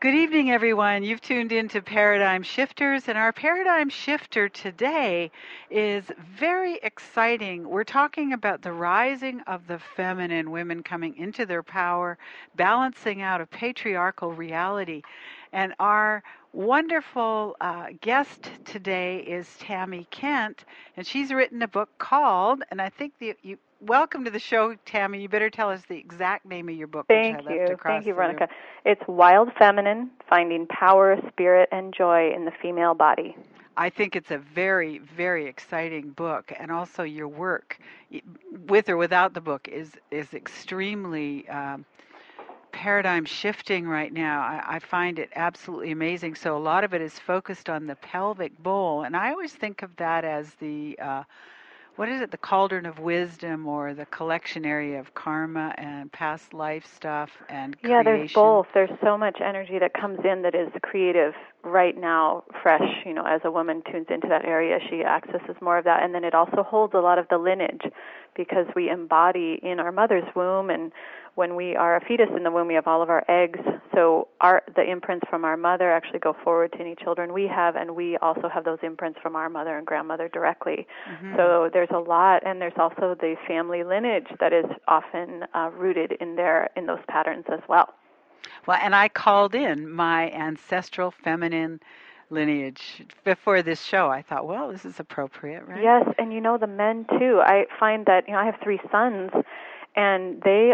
Good evening, everyone. You've tuned in to Paradigm Shifters, and our paradigm shifter today is very exciting. We're talking about the rising of the feminine, women coming into their power, balancing out a patriarchal reality. And our wonderful guest today is Tammy Kent, and she's written a book called, and I think welcome to the show, Tammy. You better tell us the exact name of your book, which I left across Thank you, the room. Veronica. It's Wild Feminine, Finding Power, Spirit, and Joy in the Female Body. I think it's a very, very exciting book, and also your work, with or without the book, is extremely paradigm shifting right now. I find it absolutely amazing. So a lot of it is focused on the pelvic bowl, and I always think of that as the what is it, the cauldron of wisdom, or the collection area of karma and past life stuff and creation? Yeah, there's both. There's so much energy that comes in that is creative right now, fresh. As a woman tunes into that area, she accesses more of that. And then it also holds a lot of the lineage, because we embody in our mother's womb, and when we are a fetus in the womb, we have all of our eggs. So the imprints from our mother actually go forward to any children we have, and we also have those imprints from our mother and grandmother directly. Mm-hmm. So there's a lot, and there's also the family lineage that is often rooted in those patterns as well. Well, and I called in my ancestral feminine lineage before this show. I thought, well, this is appropriate, right? Yes, and the men too. I find that I have 3 sons, and they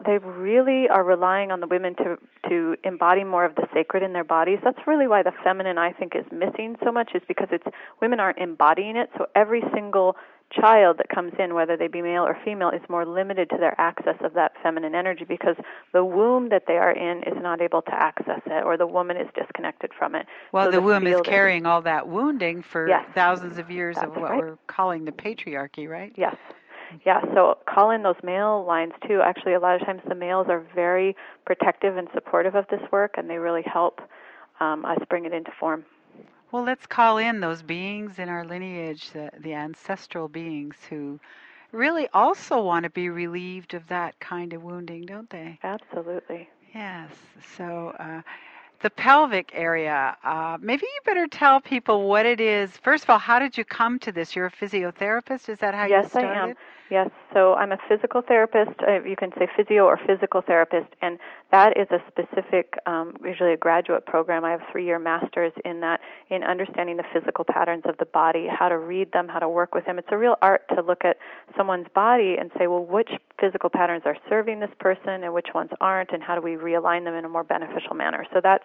really are relying on the women to embody more of the sacred in their bodies. That's really why the feminine, I think, is missing so much, is because women aren't embodying it. So every single child that comes in, whether they be male or female, is more limited to their access of that feminine energy, because the womb that they are in is not able to access it, or the woman is disconnected from it. Well, so the womb is carrying all that wounding for thousands of years of what we're calling the patriarchy, right? Yes. Yeah, so call in those male lines too. Actually, a lot of times the males are very protective and supportive of this work, and they really help us bring it into form. Well, let's call in those beings in our lineage, the ancestral beings who really also want to be relieved of that kind of wounding, don't they? Absolutely. Yes. So the pelvic area, maybe you better tell people what it is. First of all, how did you come to this? You're a physiotherapist? Is that how you started? Yes, I am. Yes, so I'm a physical therapist. You can say physio or physical therapist, and that is a specific, usually a graduate program. I have 3-year masters in that, in understanding the physical patterns of the body, how to read them, how to work with them. It's a real art to look at someone's body and say, well, which physical patterns are serving this person and which ones aren't, and how do we realign them in a more beneficial manner. So that's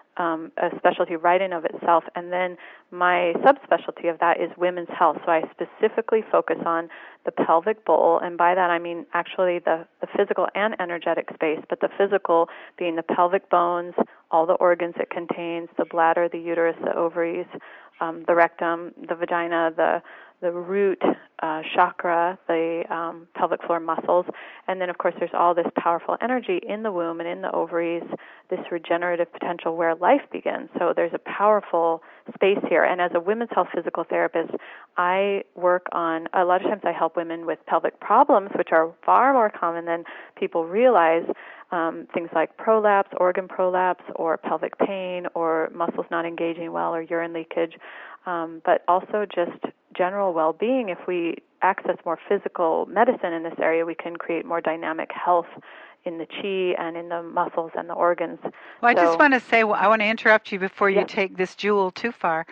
a specialty right in of itself. And then my subspecialty of that is women's health. So I specifically focus on the pelvic bowl, and by that I mean actually the physical and energetic space, but the physical being the pelvic bones, all the organs it contains, the bladder, the uterus, the ovaries, the rectum, the vagina, the root chakra, the pelvic floor muscles, and then of course there's all this powerful energy in the womb and in the ovaries, this regenerative potential where life begins. So there's a powerful space here. And as a women's health physical therapist, I work on, a lot of times I help women with pelvic problems, which are far more common than people realize. Things like prolapse, organ prolapse, or pelvic pain, or muscles not engaging well, or urine leakage, but also just general well-being. If we access more physical medicine in this area, we can create more dynamic health in the chi and in the muscles and the organs. Well, I just want to say, I want to interrupt you before you take this jewel too far.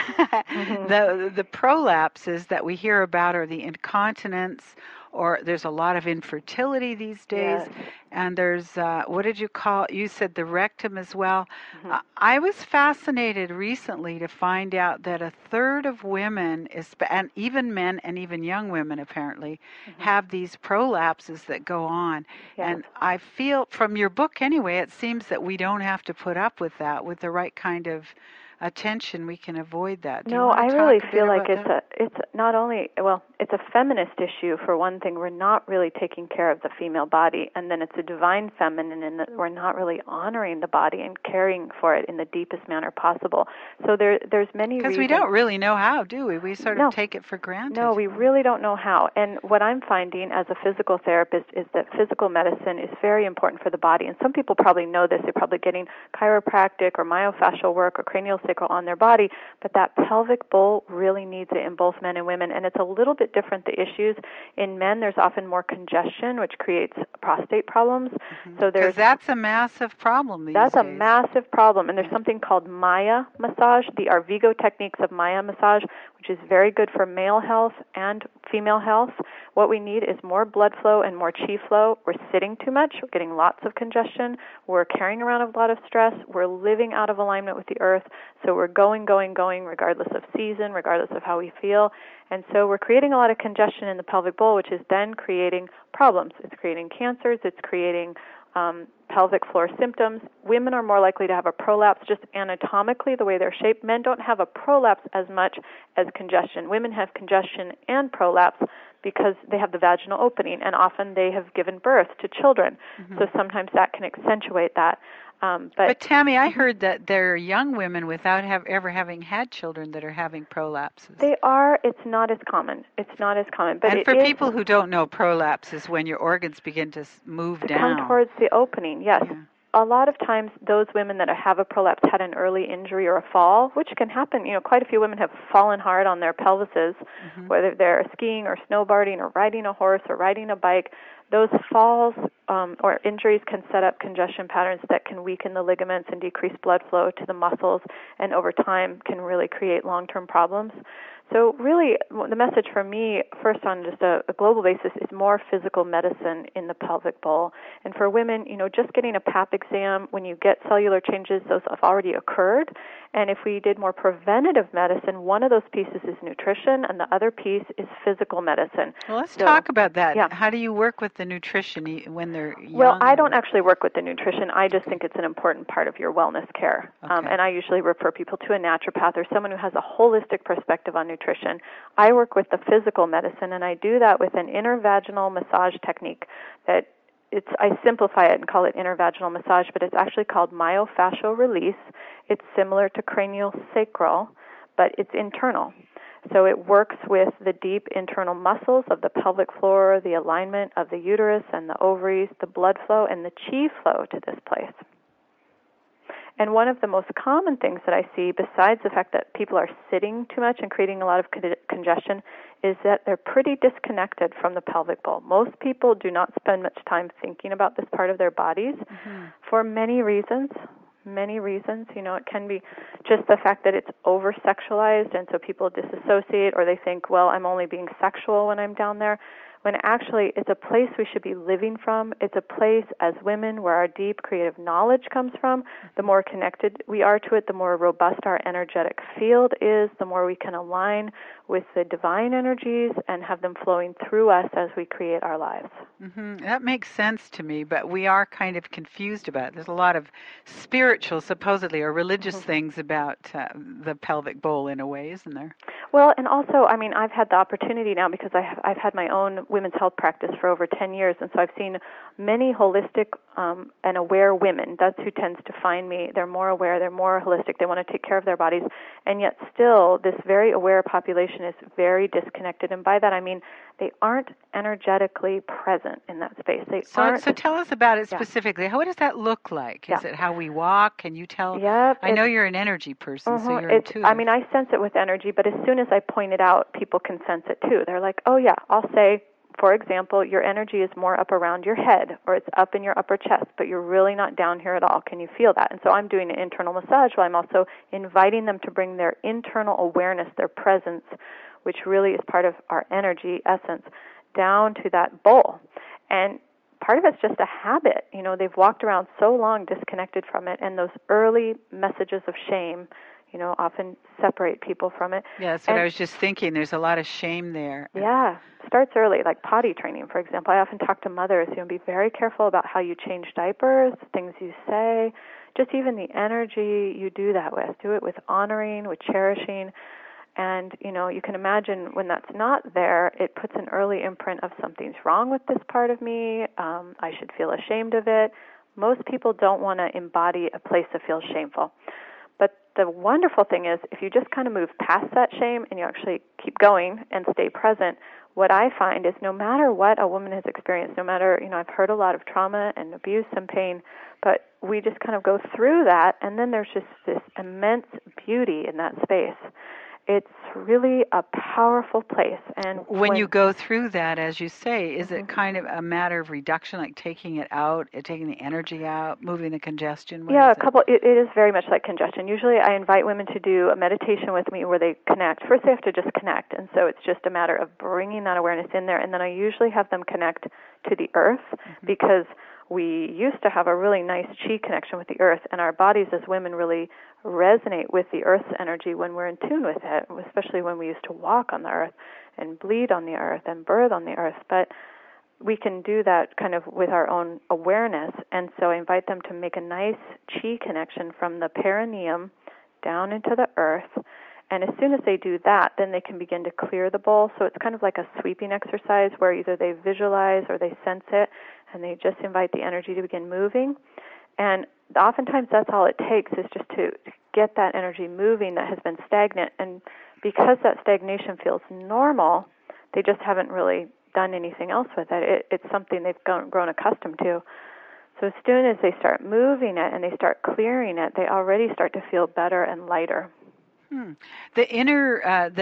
The prolapses that we hear about are the incontinence, or there's a lot of infertility these days, and there's, what did you said the rectum as well. I was fascinated recently to find out that 1/3 of women, and even men and even young women apparently, have these prolapses that go on. And I feel, from your book anyway, it seems that we don't have to put up with that with the right kind of attention, we can avoid that. Do you No, want I to really talk a bit feel like about that? it's not only, well, it's a feminist issue for one thing. We're not really taking care of the female body, and then it's a divine feminine in that we're not really honoring the body and caring for it in the deepest manner possible. So there's many reasons. Because we don't really know how, do we? We sort of take it for granted. No, we really don't know how. And what I'm finding as a physical therapist is that physical medicine is very important for the body. And some people probably know this. They're probably getting chiropractic or myofascial work or craniosacral on their body, but that pelvic bowl really needs it in both men and women. And it's a little bit different, the issues. In men, there's often more congestion, which creates prostate problems. Mm-hmm. So that's a massive problem these days. That's a massive problem. And there's something called Maya massage, the Arvigo techniques of Maya massage, which is very good for male health and female health. What we need is more blood flow and more chi flow. We're sitting too much. We're getting lots of congestion. We're carrying around a lot of stress. We're living out of alignment with the earth. So we're going, regardless of season, regardless of how we feel. And so we're creating a lot of congestion in the pelvic bowl, which is then creating problems. It's creating cancers. It's creating pelvic floor symptoms. Women are more likely to have a prolapse just anatomically, the way they're shaped. Men don't have a prolapse as much as congestion. Women have congestion and prolapse because they have the vaginal opening, and often they have given birth to children. Mm-hmm. So sometimes that can accentuate that. But Tammy, I heard that there are young women without ever having had children that are having prolapses. They are. It's not as common. But and for people who don't know, prolapse is when your organs begin to move down. Come towards the opening, yes. Yeah. A lot of times those women that have a prolapse had an early injury or a fall, which can happen. Quite a few women have fallen hard on their pelvises, mm-hmm. whether they're skiing or snowboarding or riding a horse or riding a bike. Those falls or injuries can set up congestion patterns that can weaken the ligaments and decrease blood flow to the muscles, and over time can really create long-term problems. So really, the message for me, first on just a global basis, is more physical medicine in the pelvic bowl. And for women, just getting a Pap exam, when you get cellular changes, those have already occurred. And if we did more preventative medicine, one of those pieces is nutrition, and the other piece is physical medicine. Well, let's talk about that. Yeah. How do you work with the nutrition when they're young? Well, I don't actually work with the nutrition. I just think it's an important part of your wellness care. Okay. And I usually refer people to a naturopath or someone who has a holistic perspective on nutrition. I work with the physical medicine, and I do that with an intervaginal massage technique that I simplify it and call it intervaginal massage, but it's actually called myofascial release. It's similar to craniosacral, but it's internal. So it works with the deep internal muscles of the pelvic floor, the alignment of the uterus and the ovaries, the blood flow, and the chi flow to this place. And one of the most common things that I see, besides the fact that people are sitting too much and creating a lot of congestion, is that they're pretty disconnected from the pelvic bowl. Most people do not spend much time thinking about this part of their bodies for many reasons. It can be just the fact that it's over-sexualized, and so people disassociate, or they think, well, I'm only being sexual when I'm down there, when actually it's a place we should be living from. It's a place as women where our deep creative knowledge comes from. The more connected we are to it, the more robust our energetic field is, the more we can align with the divine energies and have them flowing through us as we create our lives. Mm-hmm. That makes sense to me, but we are kind of confused about it. There's a lot of spiritual, supposedly, or religious things about the pelvic bowl in a way, isn't there? Well, and also, I've had the opportunity now because I've had my own women's health practice for over 10 years, and so I've seen many holistic and aware women. That's who tends to find me. They're more aware, they're more holistic, they want to take care of their bodies, and yet still this very aware population is very disconnected, and by that I mean they aren't energetically present in that space. So tell us about it specifically. What does that look like? Is it how we walk? Can you tell? Yep. I know you're an energy person, so you're intuitive. I sense it with energy, but as soon as I point it out, people can sense it too. They're like, oh yeah, I'll say, for example, your energy is more up around your head, or it's up in your upper chest, but you're really not down here at all. Can you feel that? And so I'm doing an internal massage while I'm also inviting them to bring their internal awareness, their presence, which really is part of our energy essence, down to that bowl. And part of it's just a habit. They've walked around so long disconnected from it, and those early messages of shame often separate people from it. Yeah, that's what I was just thinking. There's a lot of shame there. Yeah, starts early, like potty training, for example. I often talk to mothers, be very careful about how you change diapers, things you say, just even the energy you do that with. Do it with honoring, with cherishing. And, you can imagine when that's not there, it puts an early imprint of something's wrong with this part of me. I should feel ashamed of it. Most people don't want to embody a place that feels shameful. But the wonderful thing is, if you just kind of move past that shame and you actually keep going and stay present, what I find is no matter what a woman has experienced, no matter, I've heard a lot of trauma and abuse and pain, but we just kind of go through that, and then there's just this immense beauty in that space. It's really a powerful place. And when you go through that, as you say, is it kind of a matter of reduction, like taking it out, taking the energy out, moving the congestion? Yeah, it is very much like congestion. Usually I invite women to do a meditation with me where they connect. First they have to just connect, and so it's just a matter of bringing that awareness in there, and then I usually have them connect to the earth, because we used to have a really nice chi connection with the earth, and our bodies as women really resonate with the earth's energy when we're in tune with it, especially when we used to walk on the earth and bleed on the earth and birth on the earth. But we can do that kind of with our own awareness, and so I invite them to make a nice chi connection from the perineum down into the earth. And as soon as they do that, then they can begin to clear the bowl. So it's kind of like a sweeping exercise where either they visualize or they sense it, and they just invite the energy to begin moving. And oftentimes that's all it takes, is just to get that energy moving that has been stagnant. And because that stagnation feels normal, they just haven't really done anything else with it. It's something they've grown accustomed to. So as soon as they start moving it and they start clearing it, they already start to feel better and lighter. The inner,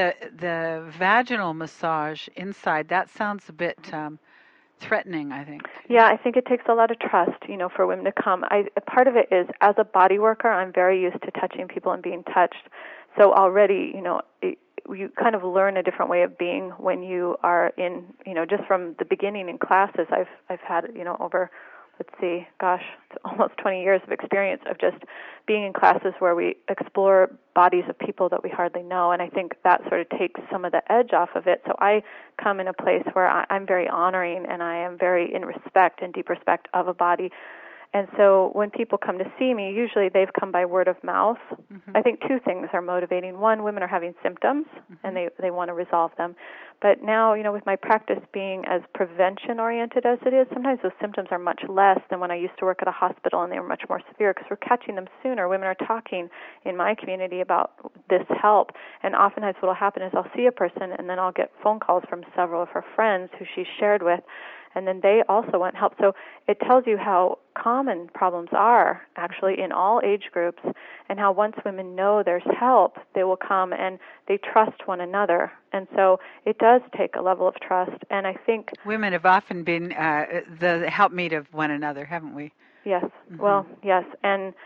the vaginal massage inside, that sounds a bit threatening, I think. Yeah, I think it takes a lot of trust, for women to come. Part of it is, as a body worker, I'm very used to touching people and being touched. So already, you kind of learn a different way of being when you are in, just from the beginning in classes. I've had, over, it's almost 20 years of experience of just being in classes where we explore bodies of people that we hardly know, and I think that sort of takes some of the edge off of it. So I come in a place where I'm very honoring, and I am very in respect and deep respect of a body. And so when people come to see me, usually they've come by word of mouth. I think two things are motivating. One, women are having symptoms, and they want to resolve them. But now, with my practice being as prevention-oriented as it is, sometimes those symptoms are much less than when I used to work at a hospital, and they were much more severe because we're catching them sooner. Women are talking in my community about this help, and oftentimes what will happen is I'll see a person, and then I'll get phone calls from several of her friends who she's shared with, and then they also want help. So it tells you how common problems are actually in all age groups, and how once women know there's help, they will come and they trust one another. And so it does take a level of trust. And I think women have often been the helpmeet of one another, haven't we? Yes. Well, yes. And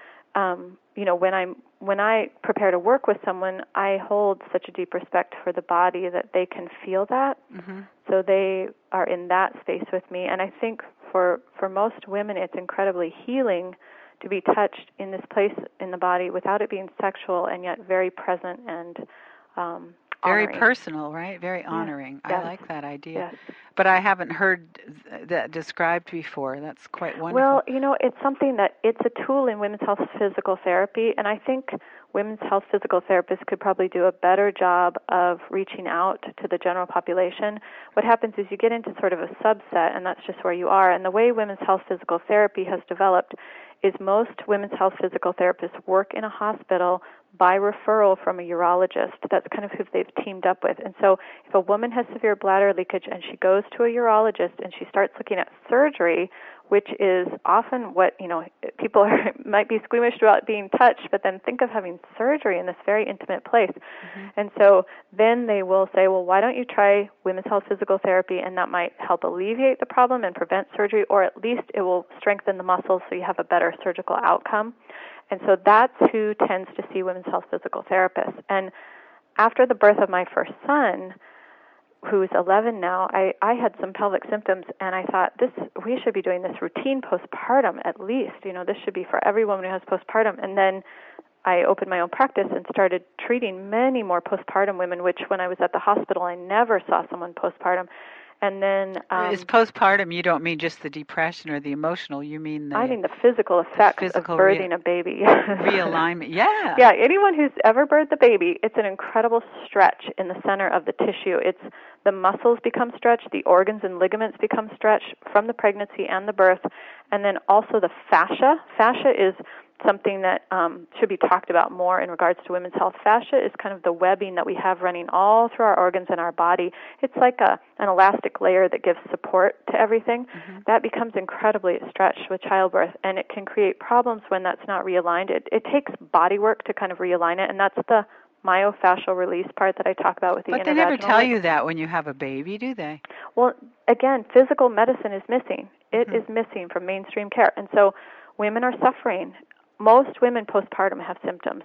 when I prepare to work with someone, I hold such a deep respect for the body that they can feel that. So they are in that space with me. And I think for most women, it's incredibly healing to be touched in this place in the body without it being sexual, and yet very present and very honoring. Personal, right? Very honoring. Yes. I like that idea. Yes. But I haven't heard that described before. That's quite wonderful. Well, it's something that it's a tool in women's health physical therapy, and I think women's health physical therapists could probably do a better job of reaching out to the general population. What happens is you get into sort of a subset, and that's just where you are. And the way women's health physical therapy has developed is most women's health physical therapists work in a hospital by referral from a urologist. That's kind of who they've teamed up with. And so if a woman has severe bladder leakage and she goes to a urologist and she starts looking at surgery, which is often what, people might be squeamish about being touched, but then think of having surgery in this very intimate place. And so then they will say, well, why don't you try women's health physical therapy, and that might help alleviate the problem and prevent surgery, or at least it will strengthen the muscles so you have a better surgical outcome. And so that's who tends to see women's health physical therapists. And after the birth of my first son, who's 11 now, I had some pelvic symptoms, and I thought, we should be doing this routine postpartum at least. This should be for every woman who has postpartum. And then I opened my own practice and started treating many more postpartum women, which when I was at the hospital, I never saw someone postpartum. And then is postpartum, you don't mean just the depression or the emotional, you mean I mean the physical effects of birthing a baby. Realignment, yeah. Yeah, anyone who's ever birthed a baby, it's an incredible stretch in the center of the tissue. It's the muscles become stretched, the organs and ligaments become stretched from the pregnancy and the birth, and then also the fascia. Fascia is something that should be talked about more in regards to women's health. Fascia is kind of the webbing that we have running all through our organs and our body. It's like an elastic layer that gives support to everything. Mm-hmm. That becomes incredibly stretched with childbirth, and it can create problems when that's not realigned. It takes body work to kind of realign it, and that's the myofascial release part that I talk about with the intervaginal. But they never tell you that when you have a baby, do they? Well, again, physical medicine is missing. It is missing from mainstream care, and so women are suffering. Most women postpartum have symptoms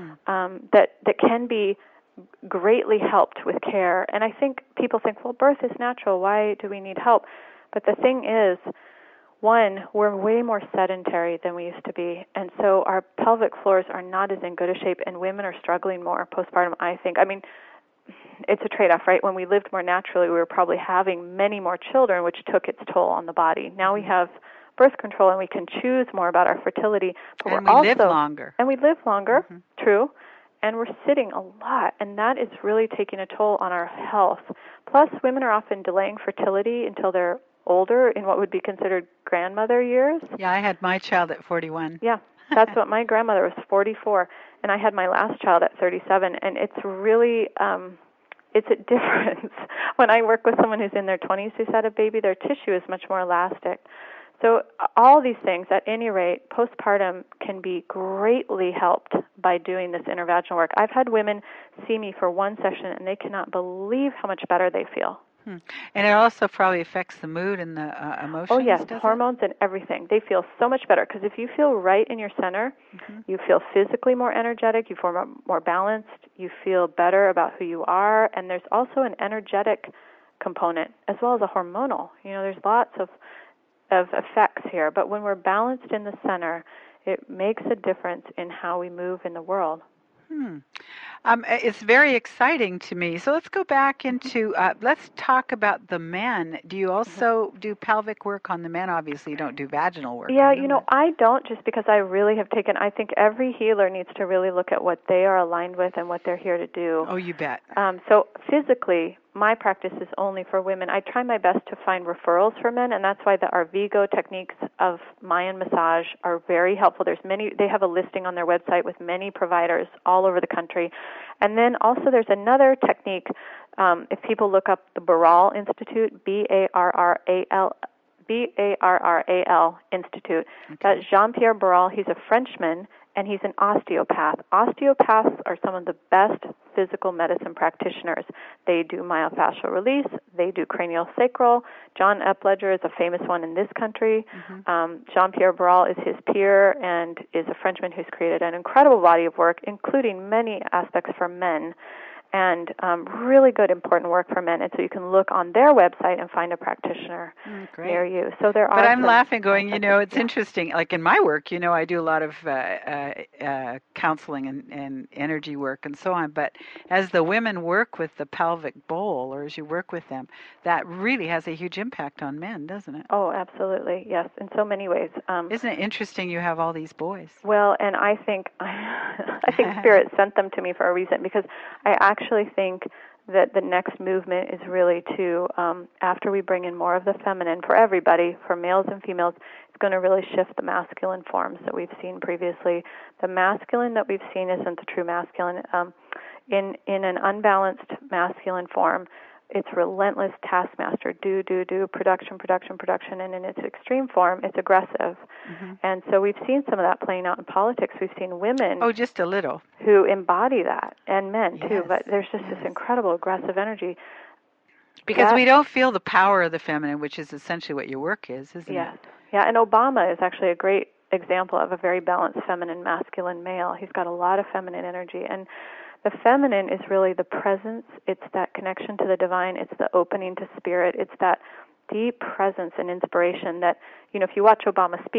that can be greatly helped with care. And I think people think, well, birth is natural. Why do we need help? But the thing is, one, we're way more sedentary than we used to be. And so our pelvic floors are not as in good a shape, and women are struggling more postpartum, I think. I mean, it's a trade-off, right? When we lived more naturally, we were probably having many more children, which took its toll on the body. Now we have birth control, and we can choose more about our fertility. But and we live longer. And we live longer, true. And we're sitting a lot, and that is really taking a toll on our health. Plus, women are often delaying fertility until they're older in what would be considered grandmother years. Yeah, I had my child at 41. Yeah, that's what my grandmother was, 44. And I had my last child at 37, and it's really... it's a difference. When I work with someone who's in their 20s who's had a baby, their tissue is much more elastic. So all these things, at any rate, postpartum can be greatly helped by doing this intervaginal work. I've had women see me for one session, and they cannot believe how much better they feel. And it also probably affects the mood and the emotions. Oh, yes, hormones and everything. They feel so much better because if you feel right in your center, you feel physically more energetic, you feel more balanced, you feel better about who you are, and there's also an energetic component as well as a hormonal. You know, there's lots of effects here, but when we're balanced in the center, it makes a difference in how we move in the world. It's very exciting to me. So let's go back into, let's talk about the men. Do you also do pelvic work on the men? Obviously, you don't do vaginal work. Yeah, you know, I don't, just because I really have taken, I think every healer needs to really look at what they are aligned with and what they're here to do. Oh, you bet. So physically, my practice is only for women. I try my best to find referrals for men, and that's why the Arvigo techniques of Mayan massage are very helpful. There's many. They have a listing on their website with many providers all over the country. And then also there's another technique. If people look up the Barral Institute, B-A-R-R-A-L Institute, that's Jean-Pierre Barral. He's a Frenchman, and he's an osteopath. Osteopaths are some of the best physical medicine practitioners. They do myofascial release. They do craniosacral. John Epledger is a famous one in this country. Jean-Pierre Barral is his peer and is a Frenchman who's created an incredible body of work, including many aspects for men, and really good, important work for men. And so you can look on their website and find a practitioner near you. So there are. But I'm laughing, going, you know, it's interesting. Like in my work, you know, I do a lot of counseling and energy work and so on. But as the women work with the pelvic bowl, or as you work with them, that really has a huge impact on men, doesn't it? Oh, absolutely, yes, in so many ways. Isn't it interesting you have all these boys? Well, and I think Spirit sent them to me for a reason, because I actually think that the next movement is really to, after we bring in more of the feminine for everybody, for males and females, it's going to really shift the masculine forms that we've seen previously. The masculine that we've seen isn't the true masculine. In an unbalanced masculine form, it's relentless taskmaster, do, production, and in its extreme form, it's aggressive. And so we've seen some of that playing out in politics. We've seen women... Oh, just a little. ...who embody that, and men, too, but there's just this incredible aggressive energy. Because we don't feel the power of the feminine, which is essentially what your work is, isn't it? Yes. Yeah, and Obama is actually a great example of a very balanced feminine, masculine male. He's got a lot of feminine energy, and the feminine is really the presence. It's that connection to the divine. It's the opening to spirit. It's that deep presence and inspiration that, you know, if you watch Obama speak,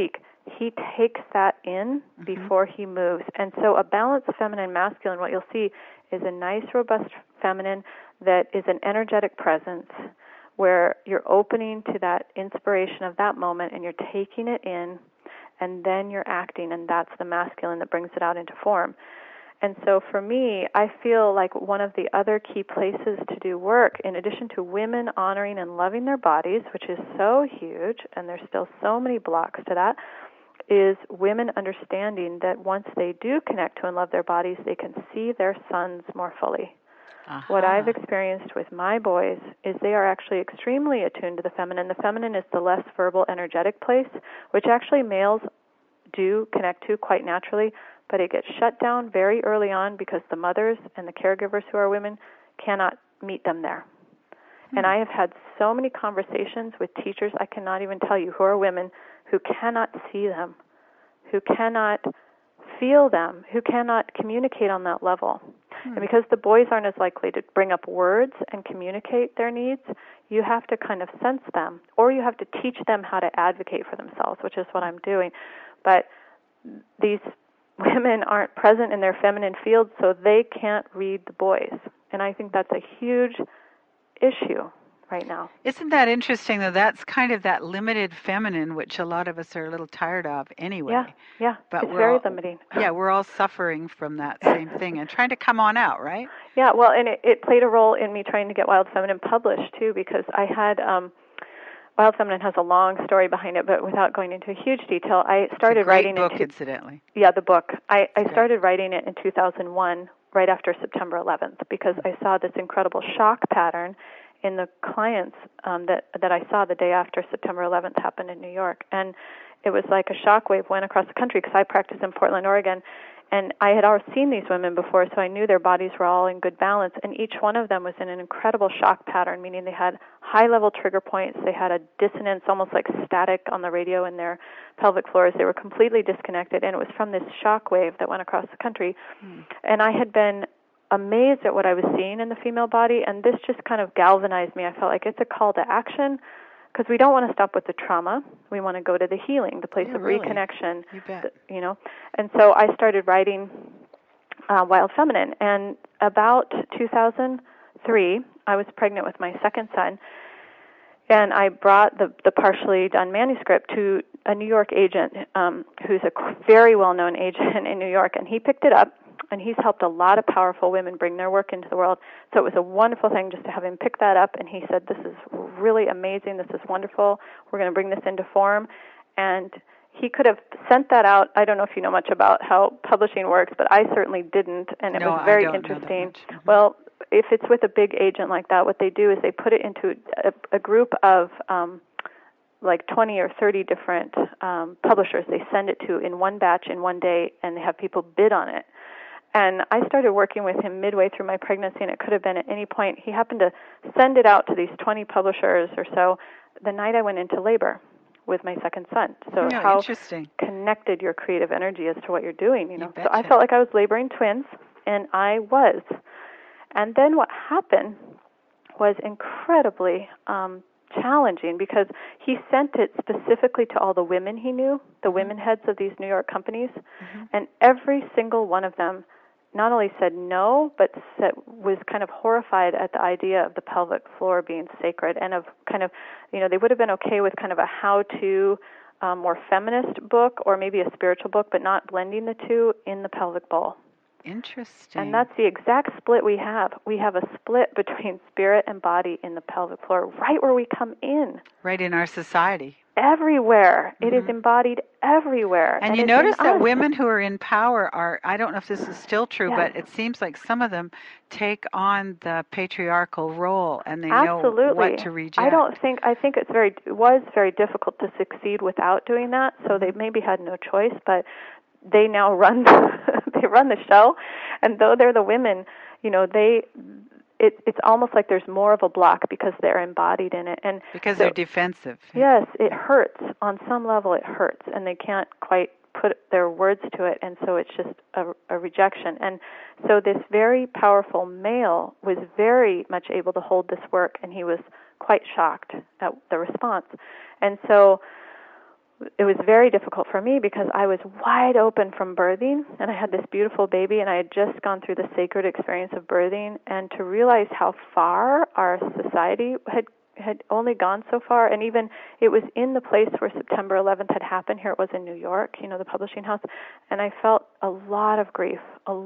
he takes that in before he moves. And so a balanced feminine masculine, what you'll see is a nice, robust feminine that is an energetic presence where you're opening to that inspiration of that moment and you're taking it in, and then you're acting, and that's the masculine that brings it out into form. And so for me, I feel like one of the other key places to do work, in addition to women honoring and loving their bodies, which is so huge, and there's still so many blocks to that, is women understanding that once they do connect to and love their bodies, they can see their sons more fully. What I've experienced with my boys is they are actually extremely attuned to the feminine. The feminine is the less verbal, energetic place, which actually males do connect to quite naturally, but it gets shut down very early on because the mothers and the caregivers who are women cannot meet them there. And I have had so many conversations with teachers, I cannot even tell you, who are women who cannot see them, who cannot feel them, who cannot communicate on that level. And because the boys aren't as likely to bring up words and communicate their needs, you have to kind of sense them, or you have to teach them how to advocate for themselves, which is what I'm doing. But these women aren't present in their feminine field, so they can't read the boys. And I think that's a huge issue right now. Isn't that interesting, though? That's kind of that limited feminine, which a lot of us are a little tired of anyway. Yeah, but it's very limiting. Yeah, we're all suffering from that same thing and trying to come on out, right? Yeah, well, and it played a role in me trying to get Wild Feminine published, too, because I had... Wild Feminine has a long story behind it, but without going into huge detail, I started writing book, incidentally. Yeah, the book. I started writing it in 2001, right after September 11th, because I saw this incredible shock pattern in the clients that I saw the day after September 11th happened in New York. And it was like a shockwave went across the country because I practice in Portland, Oregon. And I had already seen these women before, so I knew their bodies were all in good balance. And each one of them was in an incredible shock pattern, meaning they had high-level trigger points. They had a dissonance, almost like static on the radio in their pelvic floors. They were completely disconnected, and it was from this shock wave that went across the country. And I had been amazed at what I was seeing in the female body, and this just kind of galvanized me. I felt like it's a call to action, because we don't want to stop with the trauma. We want to go to the healing, the place of reconnection. You bet. And so I started writing Wild Feminine. And about 2003, I was pregnant with my second son, and I brought the partially done manuscript to a New York agent who's a very well-known agent in New York, and he picked it up. And he's helped a lot of powerful women bring their work into the world. So it was a wonderful thing just to have him pick that up. And he said, this is really amazing. This is wonderful. We're going to bring this into form. And he could have sent that out. I don't know if you know much about how publishing works, but I certainly didn't. And it was very interesting. Well, if it's with a big agent like that, what they do is they put it into a group of like 20 or 30 different publishers. They send it to in one batch in one day, and they have people bid on it. And I started working with him midway through my pregnancy, and it could have been at any point. He happened to send it out to these 20 publishers or so the night I went into labor with my second son. So how connected your creative energy is to what you're doing, you know. So I felt like I was laboring twins, and I was. And then what happened was incredibly challenging, because he sent it specifically to all the women he knew, the women heads of these New York companies, and every single one of them not only said no, but was kind of horrified at the idea of the pelvic floor being sacred, and of kind of, you know, they would have been okay with kind of a how-to, more feminist book or maybe a spiritual book, but not blending the two in the pelvic bowl. Interesting. And that's the exact split we have. We have a split between spirit and body in the pelvic floor, right where we come in. Right in our society. Everywhere. It is embodied everywhere. And you notice that women who are in power are, I don't know if this is still true, but it seems like some of them take on the patriarchal role, and they know what to reject. I think it was very difficult to succeed without doing that, so they maybe had no choice, but they now run the show, and though they're the women, you know, it's almost like there's more of a block because they're embodied in it, and because they're defensive. Yes, it hurts on some level. It hurts, and they can't quite put their words to it, and so it's just a rejection. And so this very powerful male was very much able to hold this work, and he was quite shocked at the response. And so it was very difficult for me because I was wide open from birthing, and I had this beautiful baby, and I had just gone through the sacred experience of birthing, and to realize how far our society had only gone so far, and even it was in the place where September 11th had happened. Here it was in New York, the publishing house, and I felt a lot of grief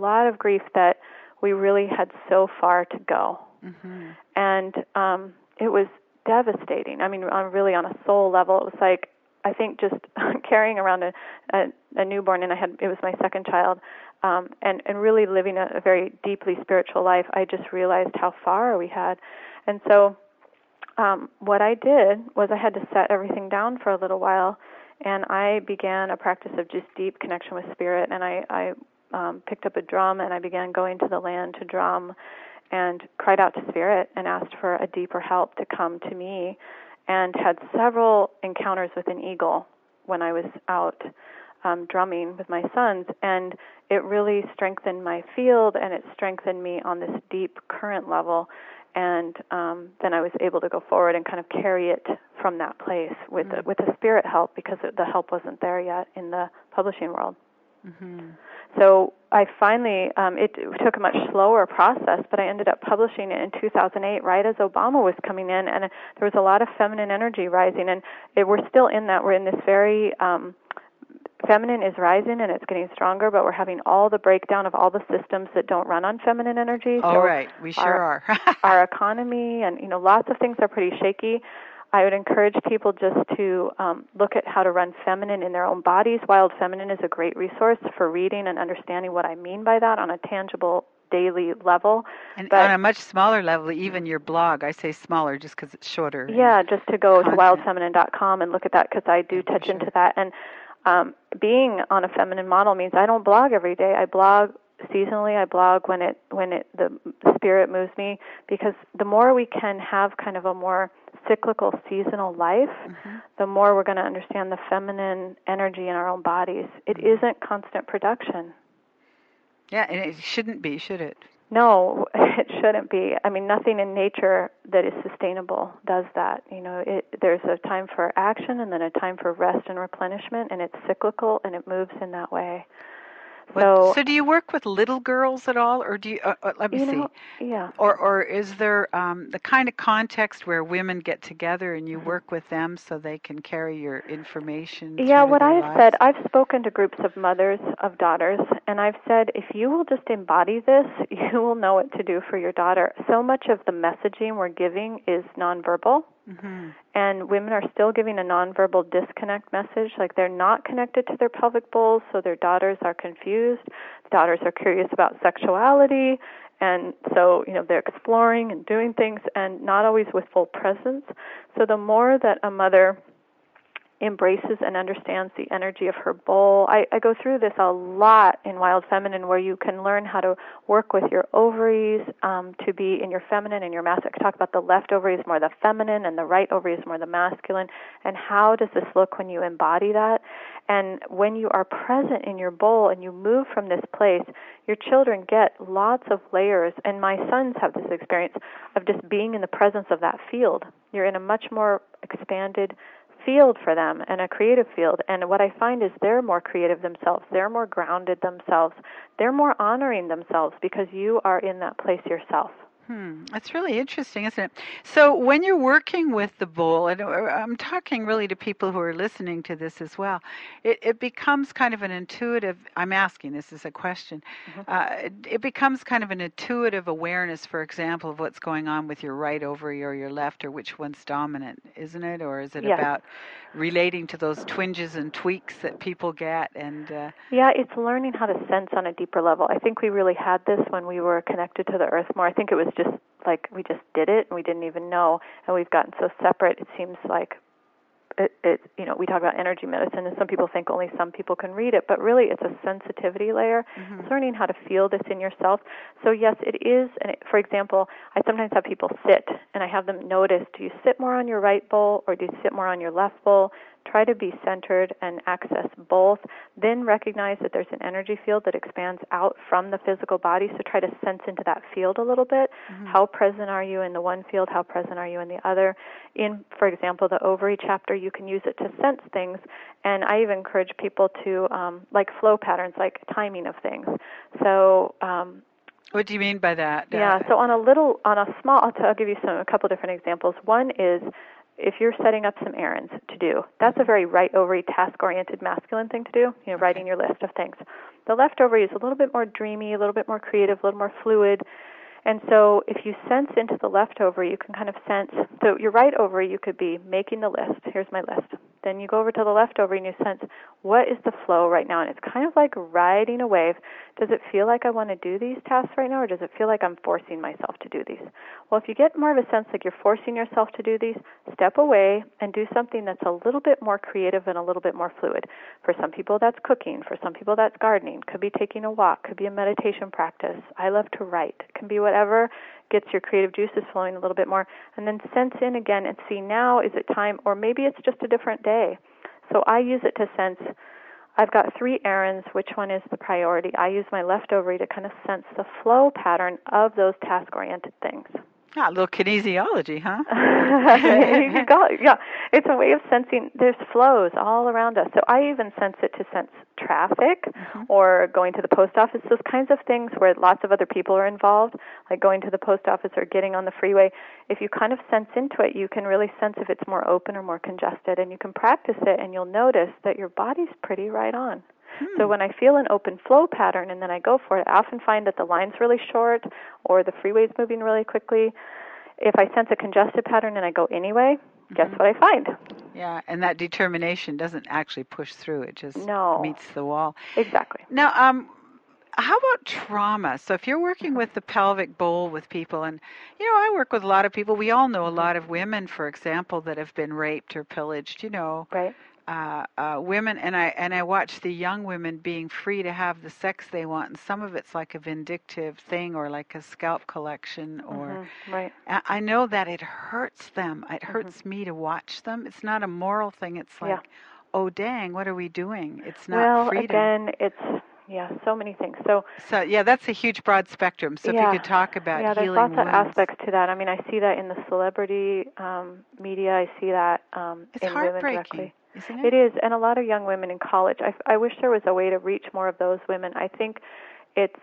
that we really had so far to go. Mm-hmm. And it was devastating. I mean, really on a soul level, it was like, I think just carrying around a newborn, and it was my second child, and really living a very deeply spiritual life, I just realized how far we had. And so what I did was I had to set everything down for a little while, and I began a practice of just deep connection with spirit, and I picked up a drum, and I began going to the land to drum and cried out to spirit and asked for a deeper help to come to me, and had several encounters with an eagle when I was out drumming with my sons, and it really strengthened my field, and it strengthened me on this deep current level. And then I was able to go forward and kind of carry it from that place with the spirit help, because the help wasn't there yet in the publishing world. Mm-hmm. So I finally, it took a much slower process, but I ended up publishing it in 2008, right as Obama was coming in, and there was a lot of feminine energy rising, and we're still in that. We're in this very feminine is rising, and it's getting stronger, but we're having all the breakdown of all the systems that don't run on feminine energy. Oh, so right. We sure are. Our economy and, lots of things are pretty shaky. I would encourage people just to look at how to run feminine in their own bodies. Wild Feminine is a great resource for reading and understanding what I mean by that on a tangible daily level. And on a much smaller level, even your blog, I say smaller just because it's shorter. Yeah, just to go to wildfeminine.com and look at that, because I do touch into that. And being on a feminine model means I don't blog every day. I blog seasonally. I blog when the spirit moves me, because the more we can have kind of a more cyclical, seasonal life, the more we're going to understand the feminine energy in our own bodies. It isn't constant production. Yeah, and it shouldn't be, should it? No, it shouldn't be. I mean, nothing in nature that is sustainable does that. There's a time for action and then a time for rest and replenishment, and it's cyclical, and it moves in that way. So do you work with little girls at all, or do you? Let me see. Yeah. Or is there the kind of context where women get together and you work with them so they can carry your information? Yeah. What I've said, I've spoken to groups of mothers of daughters, and I've said, if you will just embody this, you will know what to do for your daughter. So much of the messaging we're giving is nonverbal. Mm-hmm. And women are still giving a nonverbal disconnect message, like they're not connected to their pelvic bowls, so their daughters are confused. The daughters are curious about sexuality, and so, they're exploring and doing things, and not always with full presence. So the more that a mother embraces and understands the energy of her bowl. I go through this a lot in Wild Feminine, where you can learn how to work with your ovaries to be in your feminine and your masculine. I talk about the left ovary is more the feminine and the right ovary is more the masculine, and how does this look when you embody that. And when you are present in your bowl and you move from this place, your children get lots of layers. And my sons have this experience of just being in the presence of that field. You're in a much more expanded field for them, and a creative field. And what I find is they're more creative themselves. They're more grounded themselves. They're more honoring themselves because you are in that place yourself. That's really interesting, isn't it? So when you're working with the bowl, and I'm talking really to people who are listening to this as well, it becomes kind of an intuitive, I'm asking this as a question, it becomes kind of an intuitive awareness, for example, of what's going on with your right ovary or your left, or which one's dominant, isn't it? Or is it about relating to those twinges and tweaks that people get? And yeah, it's learning how to sense on a deeper level. I think we really had this when we were connected to the earth more. I think it was just like we just did it and we didn't even know, and we've gotten so separate. It seems like we talk about energy medicine, and some people think only some people can read it, but really it's a sensitivity layer. It's learning how to feel this in yourself. So yes, it is. And for example, I sometimes have people sit, and I have them notice: do you sit more on your right bowl or do you sit more on your left bowl? Try to be centered and access both. Then recognize that there's an energy field that expands out from the physical body, so try to sense into that field a little bit. How present are you in the one field? How present are you in the other? In, for example, the ovary chapter, you can use it to sense things, and I even encourage people to, like flow patterns, like timing of things. So, what do you mean by that? Yeah, so on a small, I'll give you a couple different examples. One is if you're setting up some errands to do. That's a very right ovary, task-oriented masculine thing to do, writing your list of things. The left ovary is a little bit more dreamy, a little bit more creative, a little more fluid. And so if you sense into the left ovary, you can kind of sense, so your right ovary, you could be making the list. Here's my list. Then you go over to the left ovary and you sense, what is the flow right now? And it's kind of like riding a wave. Does it feel like I want to do these tasks right now, or does it feel like I'm forcing myself to do these? Well, if you get more of a sense like you're forcing yourself to do these, step away and do something that's a little bit more creative and a little bit more fluid. For some people, that's cooking. For some people, that's gardening. Could be taking a walk. Could be a meditation practice. I love to write. It can be whatever gets your creative juices flowing a little bit more. And then sense in again and see, now is it time, or maybe it's just a different day. So I use it to sense, I've got 3 errands, which one is the priority? I use my left ovary to kind of sense the flow pattern of those task-oriented things. Ah, a little kinesiology, huh? You call it, yeah. It's a way of sensing. There's flows all around us. So I even sense it to sense traffic or going to the post office, those kinds of things where lots of other people are involved, like going to the post office or getting on the freeway. If you kind of sense into it, you can really sense if it's more open or more congested, and you can practice it, and you'll notice that your body's pretty right on. So when I feel an open flow pattern and then I go for it, I often find that the line's really short or the freeway's moving really quickly. If I sense a congested pattern and I go anyway, guess what I find? Yeah, and that determination doesn't actually push through. It just meets the wall. Exactly. Now, how about trauma? So if you're working with the pelvic bowl with people, and, I work with a lot of people. We all know a lot of women, for example, that have been raped or pillaged, Right. Women, and I watch the young women being free to have the sex they want, and some of it's like a vindictive thing or like a scalp collection, or right. I know that it hurts them. It hurts me to watch them. It's not a moral thing. It's like, oh dang, what are we doing? It's not freedom. Well, again, it's so many things. So yeah, that's a huge broad spectrum. So if you could talk about healing there's lots wounds. of aspects to that. I mean, I see that in the celebrity media. I see that it's in women directly. Isn't it? It is, and a lot of young women in college. I wish there was a way to reach more of those women. I think it's,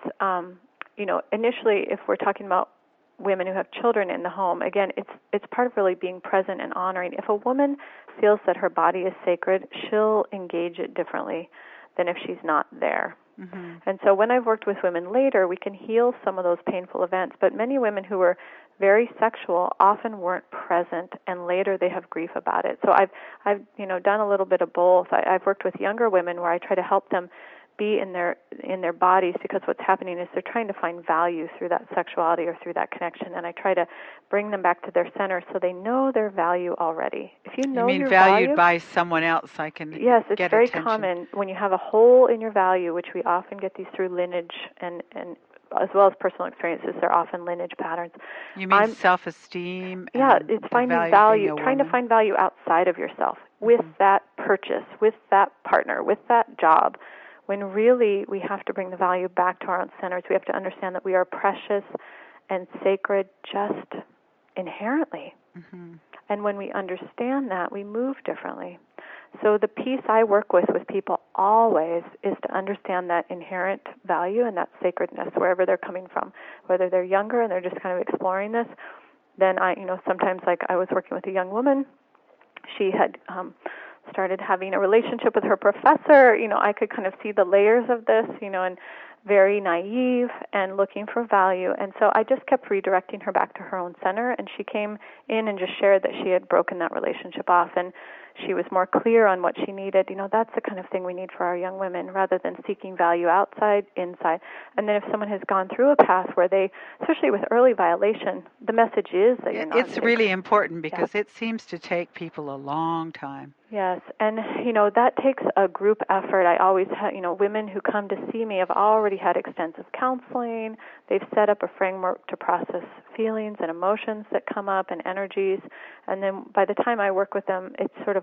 initially, if we're talking about women who have children in the home, again, it's part of really being present and honoring. If a woman feels that her body is sacred, she'll engage it differently than if she's not there. And so when I've worked with women later, we can heal some of those painful events. But many women who were very sexual often weren't present, and later they have grief about it. So I've done a little bit of both. I've worked with younger women where I try to help them be in their bodies, because what's happening is they're trying to find value through that sexuality or through that connection, and I try to bring them back to their center so they know their value already. If you know your valued by someone else, I can yes, it's get very attention. common when you have a hole in your value, which we often get these through lineage and as well as personal experiences. They're often lineage patterns. You mean self-esteem? Yeah, it's finding value, trying to find value outside of yourself with that purchase, with that partner, with that job. When really we have to bring the value back to our own centers. We have to understand that we are precious and sacred just inherently. And when we understand that, we move differently. So the piece I work with people always is to understand that inherent value and that sacredness wherever they're coming from. Whether they're younger and they're just kind of exploring this, then sometimes, like I was working with a young woman, she had started having a relationship with her professor. I could kind of see the layers of this, and very naive and looking for value. And so I just kept redirecting her back to her own center, and she came in and just shared that she had broken that relationship off, and she was more clear on what she needed. That's the kind of thing we need for our young women, rather than seeking value outside, inside. And then if someone has gone through a path where they, especially with early violation, the message is that you're not It's really important, because it seems to take people a long time. Yes, and that takes a group effort. I always have, women who come to see me have already had extensive counseling. They've set up a framework to process feelings and emotions that come up and energies. And then by the time I work with them, it's sort of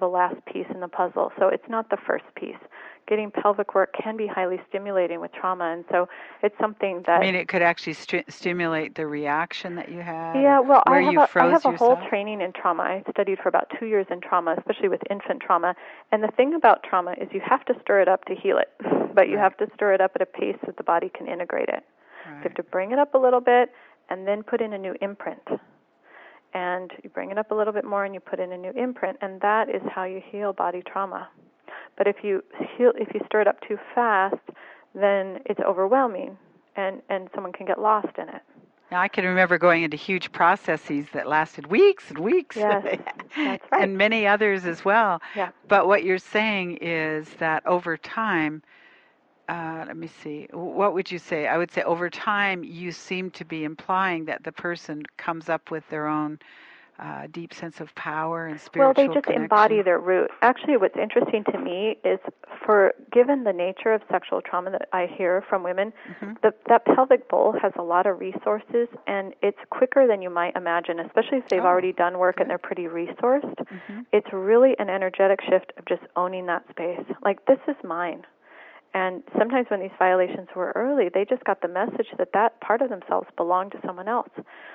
the last piece in the puzzle. So it's not the first piece. Getting pelvic work can be highly stimulating with trauma, and so it's something that... I mean, it could actually stimulate the reaction that you had? Yeah, well, where I have a whole yourself? training in trauma. I studied for about 2 years in trauma, especially with infant trauma. And the thing about trauma is you have to stir it up to heal it, but you have to stir it up at a pace that the body can integrate it. Right. You have to bring it up a little bit and then put in a new imprint. And you bring it up a little bit more and you put in a new imprint, and that is how you heal body trauma. But if you stir it up too fast, then it's overwhelming, and someone can get lost in it. Now, I can remember going into huge processes that lasted weeks and weeks. Yes, that's right. And many others as well. Yeah. But what you're saying is that over time, let me see, what would you say? I would say over time, you seem to be implying that the person comes up with their own deep sense of power and spiritual connection. Well, they just connection. embody their root. Actually, what's interesting to me is, given the nature of sexual trauma that I hear from women, that pelvic bowl has a lot of resources, and it's quicker than you might imagine, especially if they've already done work and they're pretty resourced. It's really an energetic shift of just owning that space. Like, this is mine. And sometimes when these violations were early, they just got the message that part of themselves belonged to someone else.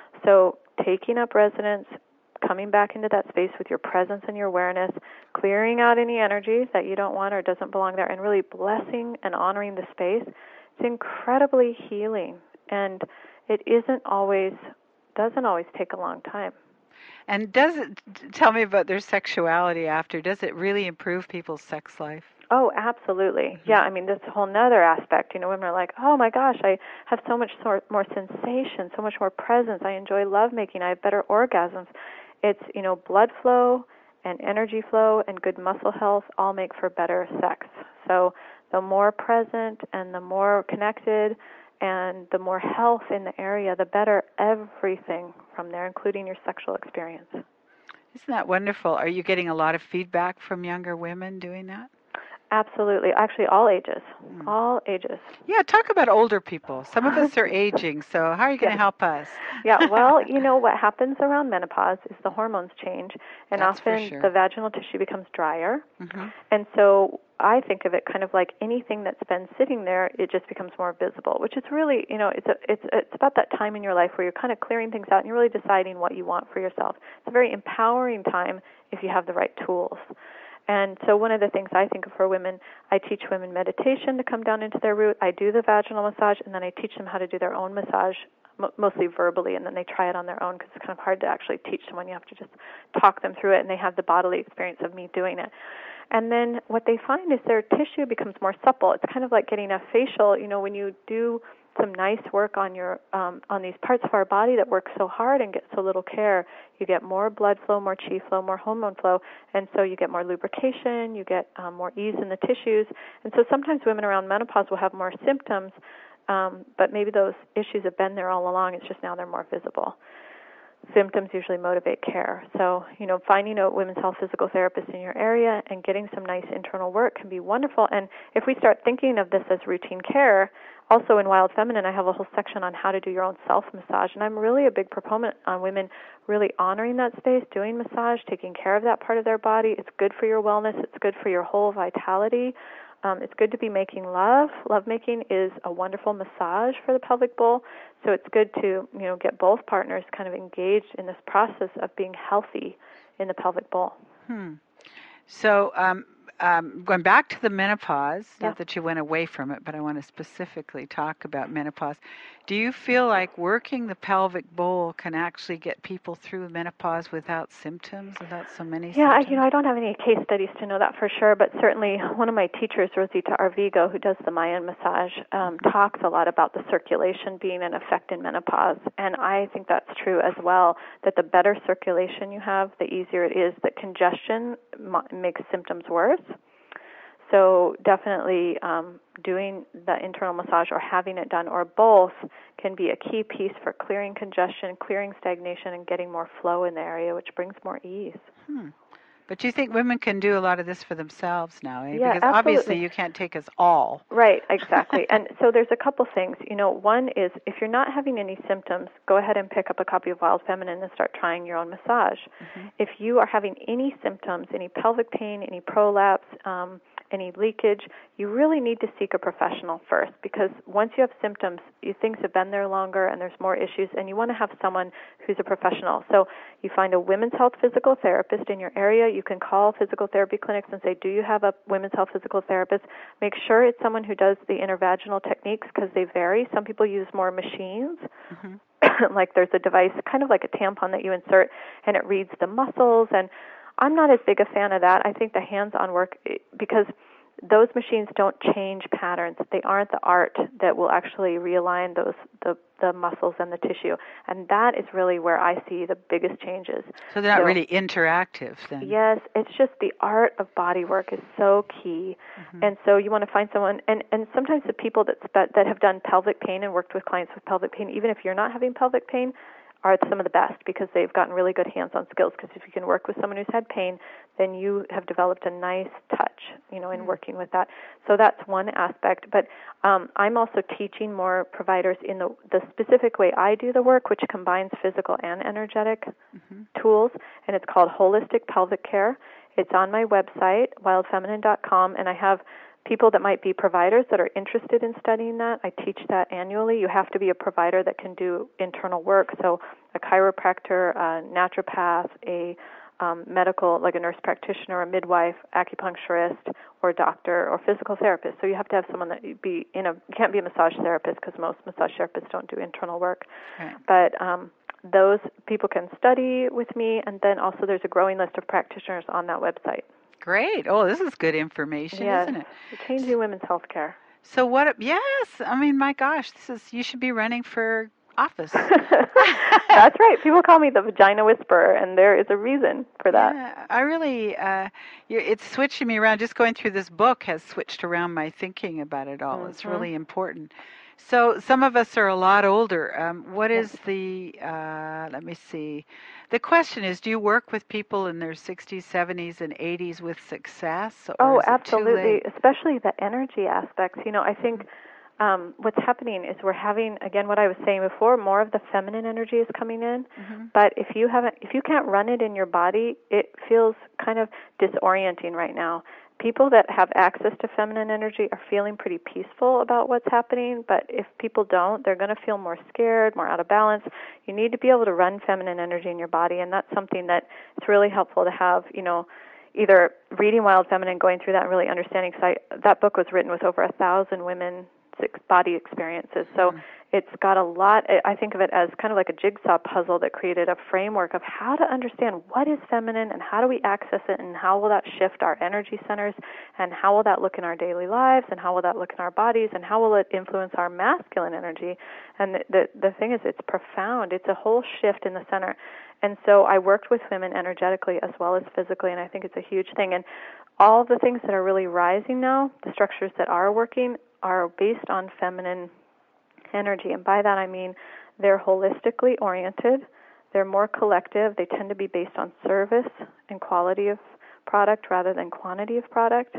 So taking up residence, coming back into that space with your presence and your awareness, clearing out any energy that you don't want or doesn't belong there, and really blessing and honoring the space, it's incredibly healing. And it doesn't always take a long time. And tell me about their sexuality after. Does it really improve people's sex life? Oh, absolutely. Yeah, I mean, that's a whole nother aspect. Women are like, oh my gosh, I have so much more sensation, so much more presence. I enjoy lovemaking. I have better orgasms. It's, blood flow and energy flow and good muscle health all make for better sex. So the more present and the more connected and the more health in the area, the better everything from there, including your sexual experience. Isn't that wonderful? Are you getting a lot of feedback from younger women doing that? Absolutely. Actually, all ages. All ages. Yeah, talk about older people. Some of us are aging, so how are you going to help us? Yeah, well, what happens around menopause is the hormones change, and That's often the vaginal tissue becomes drier. And so I think of it kind of like anything that's been sitting there, it just becomes more visible, which is really, it's about that time in your life where you're kind of clearing things out and you're really deciding what you want for yourself. It's a very empowering time if you have the right tools. And so one of the things I think of for women, I teach women meditation to come down into their root. I do the vaginal massage, and then I teach them how to do their own massage, mostly verbally, and then they try it on their own because it's kind of hard to actually teach someone. You have to just talk them through it, and they have the bodily experience of me doing it. And then what they find is their tissue becomes more supple. It's kind of like getting a facial. When you do some nice work on your on these parts of our body that work so hard and get so little care, you get more blood flow, more chi flow, more hormone flow, and so you get more lubrication, you get more ease in the tissues. And so sometimes women around menopause will have more symptoms, but maybe those issues have been there all along. It's just now they're more visible. Symptoms usually motivate care. So, finding a women's health physical therapist in your area and getting some nice internal work can be wonderful. And if we start thinking of this as routine care, also in Wild Feminine, I have a whole section on how to do your own self-massage. And I'm really a big proponent on women really honoring that space, doing massage, taking care of that part of their body. It's good for your wellness. It's good for your whole vitality. It's good to be making love. Lovemaking is a wonderful massage for the pelvic bowl. So it's good to, get both partners kind of engaged in this process of being healthy in the pelvic bowl. So going back to the menopause, not that you went away from it, but I want to specifically talk about menopause. Do you feel like working the pelvic bowl can actually get people through menopause without symptoms, without so many symptoms? Yeah, I don't have any case studies to know that for sure, but certainly one of my teachers, Rosita Arvigo, who does the Mayan massage, talks a lot about the circulation being an effect in menopause, and I think that's true as well, that the better circulation you have, the easier it is that congestion makes symptoms worse. So definitely doing the internal massage or having it done or both can be a key piece for clearing congestion, clearing stagnation, and getting more flow in the area, which brings more ease. But you think women can do a lot of this for themselves now, eh? Yeah, Because obviously absolutely. you can't take us all. Right, exactly. And so there's a couple things. One is if you're not having any symptoms, go ahead and pick up a copy of Wild Feminine and start trying your own massage. Mm-hmm. If you are having any symptoms, any pelvic pain, any prolapse, any leakage, you really need to seek a professional first, because once you have symptoms, things have been there longer and there's more issues, and you want to have someone who's a professional. So you find a women's health physical therapist in your area. You can call physical therapy clinics and say, do you have a women's health physical therapist? Make sure it's someone who does the intervaginal techniques, because they vary. Some people use more machines. Mm-hmm. Like there's a device, kind of like a tampon that you insert, and it reads the muscles, and I'm not as big a fan of that. I think the hands-on work, because those machines don't change patterns. They aren't the art that will actually realign the muscles and the tissue. And that is really where I see the biggest changes. So they're not really interactive then? Yes, it's just the art of body work is so key. Mm-hmm. And so you want to find someone, and sometimes the people that have done pelvic pain and worked with clients with pelvic pain, even if you're not having pelvic pain, are some of the best, because they've gotten really good hands-on skills. Because if you can work with someone who's had pain, then you have developed a nice touch, in working with that. So that's one aspect. But I'm also teaching more providers in the specific way I do the work, which combines physical and energetic tools, and it's called Holistic Pelvic Care. It's on my website, wildfeminine.com, and I have people that might be providers that are interested in studying that. I teach that annually. You have to be a provider that can do internal work, so a chiropractor, a naturopath, a medical, like a nurse practitioner, a midwife, acupuncturist, or a doctor, or physical therapist. So you have to have someone that you can't be a massage therapist, because most massage therapists don't do internal work. Right. But those people can study with me, and then also there's a growing list of practitioners on that website. Great. Oh, this is good information, isn't it? Changing women's health care. So yes, I mean, my gosh, you should be running for office. That's right. People call me the vagina whisperer, and there is a reason for that. Yeah, I really, it's switching me around. Just going through this book has switched around my thinking about it all. Mm-hmm. It's really important. So some of us are a lot older. What is let me see. The question is, do you work with people in their 60s, 70s, and 80s with success? Or absolutely, especially the energy aspects. I think what's happening is we're having, again, what I was saying before, more of the feminine energy is coming in. Mm-hmm. But if you can't run it in your body, it feels kind of disorienting right now. People that have access to feminine energy are feeling pretty peaceful about what's happening, but if people don't, they're going to feel more scared, more out of balance. You need to be able to run feminine energy in your body, and that's something that it's really helpful to have, either reading Wild Feminine, going through that and really understanding, because that book was written with over 1,000 women body experiences. So it's got a lot. I think of it as kind of like a jigsaw puzzle that created a framework of how to understand what is feminine and how do we access it, and how will that shift our energy centers, and how will that look in our daily lives, and how will that look in our bodies, and how will it influence our masculine energy. And the thing is, it's profound. It's a whole shift in the center. And so I worked with women energetically as well as physically, and I think it's a huge thing. And all the things that are really rising now, the structures that are working, are based on feminine energy. And by that I mean they're holistically oriented, they're more collective, they tend to be based on service and quality of product rather than quantity of product.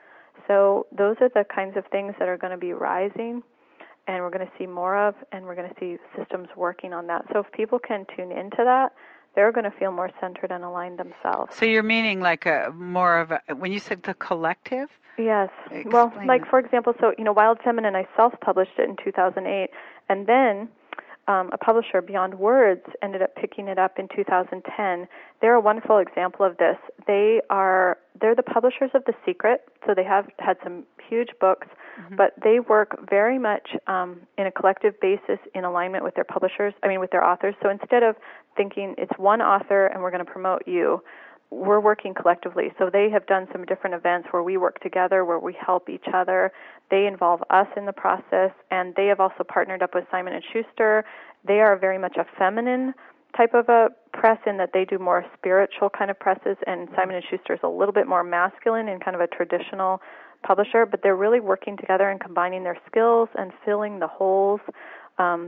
So those are the kinds of things that are going to be rising, and we're going to see more of, and we're going to see systems working on that. So if people can tune into that, they're going to feel more centered and aligned themselves. So you're meaning like when you said the collective? Yes. Well, like, for example, Wild Feminine, I self-published it in 2008, and then a publisher, Beyond Words, ended up picking it up in 2010. They're a wonderful example of this. They're the publishers of The Secret, so they have had some huge books, but they work very much in a collective basis in alignment with their with their authors. So instead of thinking it's one author and we're going to promote you, we're working collectively. So they have done some different events where we work together, where we help each other. They involve us in the process, and they have also partnered up with Simon & Schuster. They are very much a feminine type of a press in that they do more spiritual kind of presses, and Simon & Schuster is a little bit more masculine and kind of a traditional publisher, but they're really working together and combining their skills and filling the holes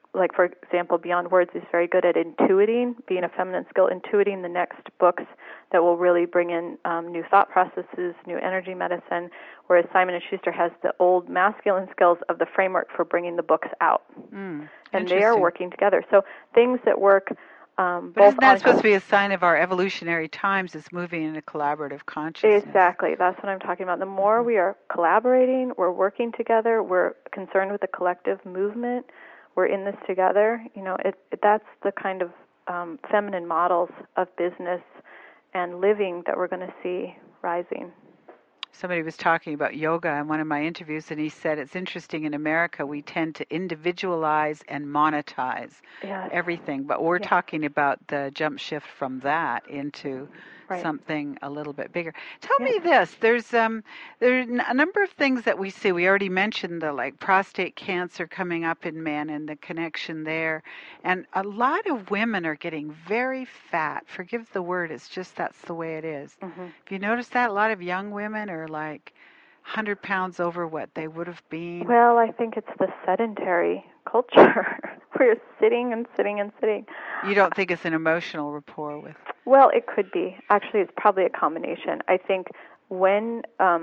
like for example, Beyond Words is very good at intuiting, being a feminine skill, intuiting the next books that will really bring in new thought processes, new energy medicine, whereas Simon & Schuster has the old masculine skills of the framework for bringing the books out. And they are working together. So things that work but isn't that supposed to be a sign of our evolutionary times, is moving in a collaborative consciousness? Exactly. That's what I'm talking about. The more we are collaborating, we're working together, we're concerned with the collective movement, we're in this together, that's the kind of feminine models of business and living that we're going to see rising. Somebody was talking about yoga in one of my interviews, and he said it's interesting, in America we tend to individualize and monetize everything, but we're talking about the jump shift from that into something a little bit bigger. Tell me this, there's a number of things that we see. We already mentioned the prostate cancer coming up in men and the connection there, and a lot of women are getting very fat. Forgive the word, it's just that's the way it is. If you notice that, a lot of young women are 100 pounds over what they would have been. Well, I think it's the sedentary culture. We're sitting and sitting and sitting. You don't think it's an emotional rapport with? Well, it could be. Actually, it's probably a combination. I think when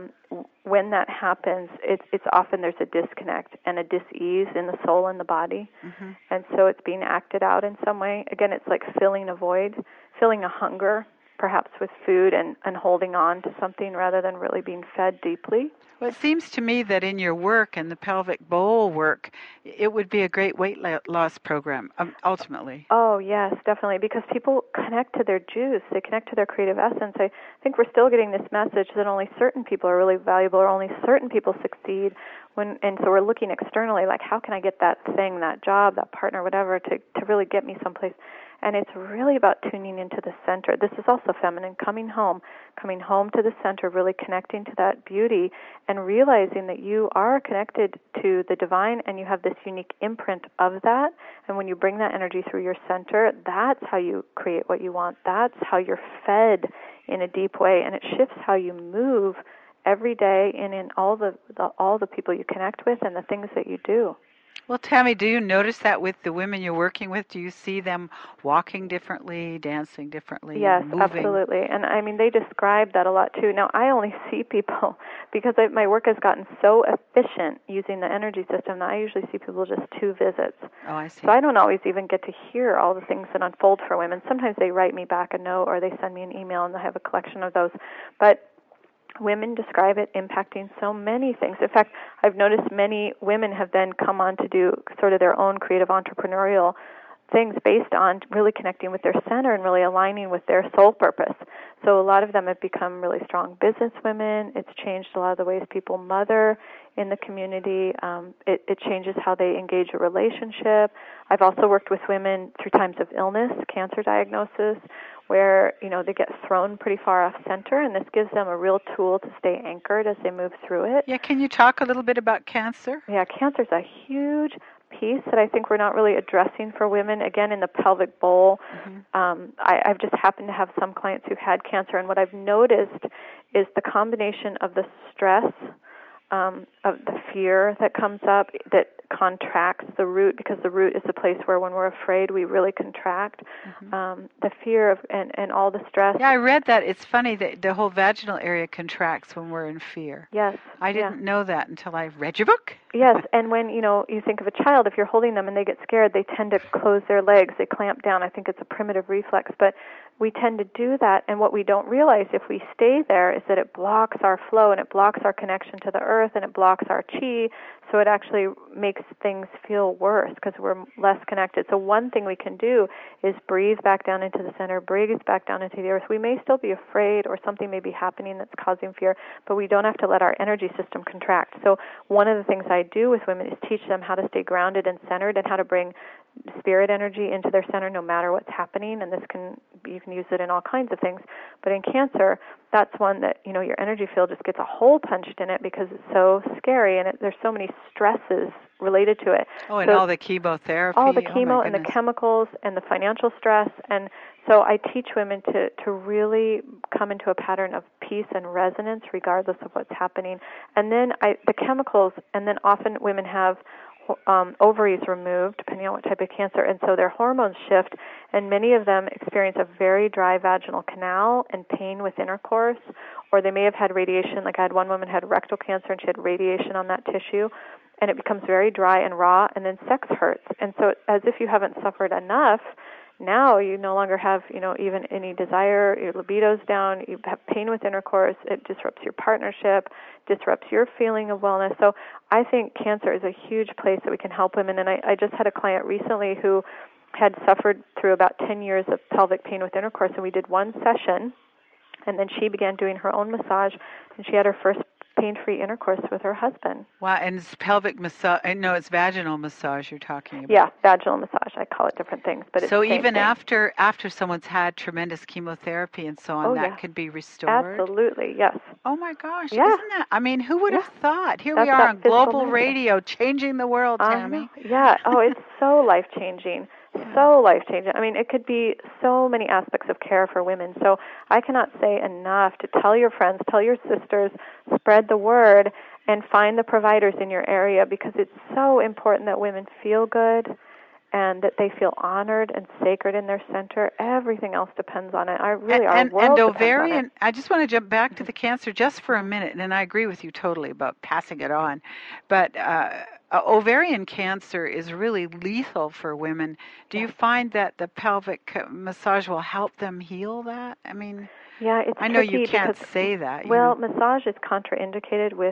that happens, it's often there's a disconnect and a dis-ease in the soul and the body, and so it's being acted out in some way. Again, it's like filling a void, filling a hunger, perhaps with food and holding on to something rather than really being fed deeply. Well, it seems to me that in your work and the pelvic bowl work, it would be a great weight loss program, ultimately. Oh, yes, definitely, because people connect to their juice. They connect to their creative essence. I think we're still getting this message that only certain people are really valuable or only certain people succeed. And so we're looking externally, how can I get that thing, that job, that partner, whatever, to really get me someplace. And it's really about tuning into the center. This is also feminine, coming home to the center, really connecting to that beauty and realizing that you are connected to the divine and you have this unique imprint of that. And when you bring that energy through your center, that's how you create what you want. That's how you're fed in a deep way, and it shifts how you move every day and in all the people you connect with and the things that you do. Well, Tammy, do you notice that with the women you're working with? Do you see them walking differently, dancing differently, yes, moving? Absolutely. And they describe that a lot too. Now, I only see people because my work has gotten so efficient using the energy system that I usually see people just 2 visits. Oh, I see. So I don't always even get to hear all the things that unfold for women. Sometimes they write me back a note or they send me an email, and I have a collection of those. But women describe it impacting so many things. In fact, I've noticed many women have then come on to do sort of their own creative entrepreneurial things based on really connecting with their center and really aligning with their soul purpose. So a lot of them have become really strong business women. It's changed a lot of the ways people mother in the community. It changes how they engage a relationship. I've also worked with women through times of illness, cancer diagnosis, where they get thrown pretty far off center, and this gives them a real tool to stay anchored as they move through it. Yeah, can you talk a little bit about cancer? Yeah, cancer's a huge piece that I think we're not really addressing for women. Again, in the pelvic bowl, I've just happened to have some clients who've had cancer, and what I've noticed is the combination of the stress, of the fear that comes up, that contracts the root, because the root is the place where when we're afraid we really contract. The fear of and all the stress. Yeah, I read that. It's funny that the whole vaginal area contracts when we're in fear. Yes. I didn't know that until I read your book. Yes, and when you think of a child, if you're holding them and they get scared, they tend to close their legs, they clamp down. I think it's a primitive reflex, but we tend to do that, and what we don't realize if we stay there is that it blocks our flow and it blocks our connection to the earth and it blocks our chi, so it actually makes things feel worse because we're less connected. So one thing we can do is breathe back down into the center, breathe back down into the earth. We may still be afraid or something may be happening that's causing fear, but we don't have to let our energy system contract. So one of the things I do with women is teach them how to stay grounded and centered and how to bring spirit energy into their center no matter what's happening, and you can use it in all kinds of things. But in cancer, that's one that, your energy field just gets a hole punched in it because it's so scary and there's so many stresses related to it. Oh, and so, all the chemotherapy. All the chemo and the chemicals and the financial stress. And so I teach women to really come into a pattern of peace and resonance regardless of what's happening. And then the chemicals, and then often women have ovaries removed, depending on what type of cancer, and so their hormones shift, and many of them experience a very dry vaginal canal and pain with intercourse, or they may have had radiation. Like I had one woman had rectal cancer, and she had radiation on that tissue, and it becomes very dry and raw, and then sex hurts. And so as if you haven't suffered enough, now you no longer have, even any desire, your libido's down, you have pain with intercourse, it disrupts your partnership, disrupts your feeling of wellness. So I think cancer is a huge place that we can help women. And I just had a client recently who had suffered through about 10 years of pelvic pain with intercourse, and we did one session, and then she began doing her own massage, and she had her first pain-free intercourse with her husband. Wow, and it's pelvic massage. No, it's vaginal massage you're talking about. Yeah, vaginal massage. I call it different things, but it's so the same even thing. after someone's had tremendous chemotherapy and so on, that could be restored. Absolutely, yes. Oh my gosh! Yeah. Isn't that? I mean, who would have thought? Here That's we are on global medicine. radio, changing the world, Tammy. Yeah. Oh, it's so life-changing. So life-changing. I mean, it could be so many aspects of care for women. So I cannot say enough to tell your friends, tell your sisters, spread the word, and find the providers in your area, because it's so important that women feel good and that they feel honored and sacred in their center. Everything else depends on it. Our world and depends ovarian, on it. I just want to jump back to the cancer just for a minute, and I agree with you totally about passing it on. But ovarian cancer is really lethal for women. Do you find that the pelvic massage will help them heal that? I mean, yeah, it's I know tricky you can't because, say that. Well, massage is contraindicated with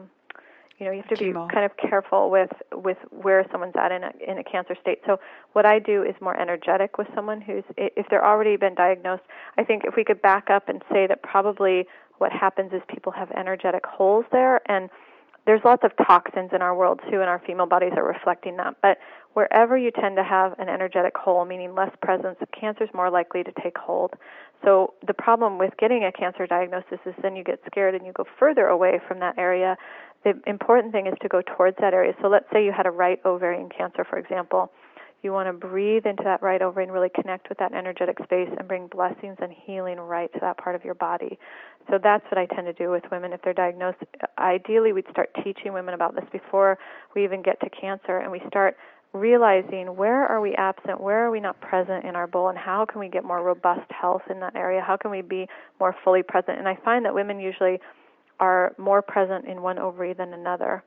you have to chemo. be kind of careful with where someone's at in a cancer state. So what I do is more energetic with someone who's, if they're already been diagnosed. I think if we could back up and say that probably what happens is people have energetic holes there, and there's lots of toxins in our world too, and our female bodies are reflecting that. But wherever you tend to have an energetic hole, meaning less presence, cancer is more likely to take hold. So the problem with getting a cancer diagnosis is then you get scared and you go further away from that area. The important thing is to go towards that area. So let's say you had a right ovarian cancer, for example. You want to breathe into that right ovary and really connect with that energetic space and bring blessings and healing right to that part of your body. So that's what I tend to do with women if they're diagnosed. Ideally, we'd start teaching women about this before we even get to cancer, and we start realizing where are we absent, where are we not present in our bowl, and how can we get more robust health in that area? How can we be more fully present? And I find that women usually are more present in one ovary than another.